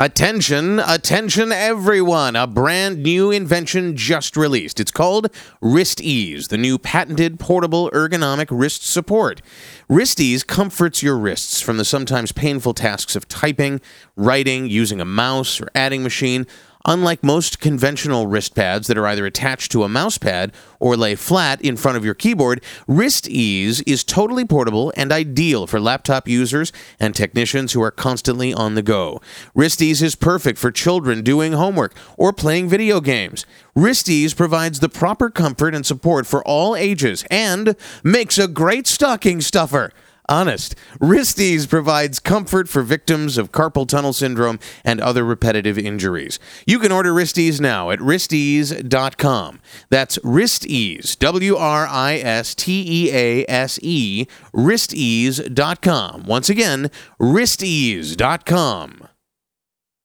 Attention, attention everyone, a brand new invention just released. It's called WristEase, the new patented portable ergonomic wrist support. WristEase comforts your wrists from the sometimes painful tasks of typing, writing, using a mouse, or adding machine. Unlike most conventional wrist pads that are either attached to a mouse pad or lay flat in front of your keyboard, WristEase is totally portable and ideal for laptop users and technicians who are constantly on the go. WristEase is perfect for children doing homework or playing video games. WristEase provides the proper comfort and support for all ages and makes a great stocking stuffer. Honest. WristEase provides comfort for victims of carpal tunnel syndrome and other repetitive injuries. You can order WristEase now at wristease.com. That's WristEase, WrIstease, wristease.com. Once again, wristease.com.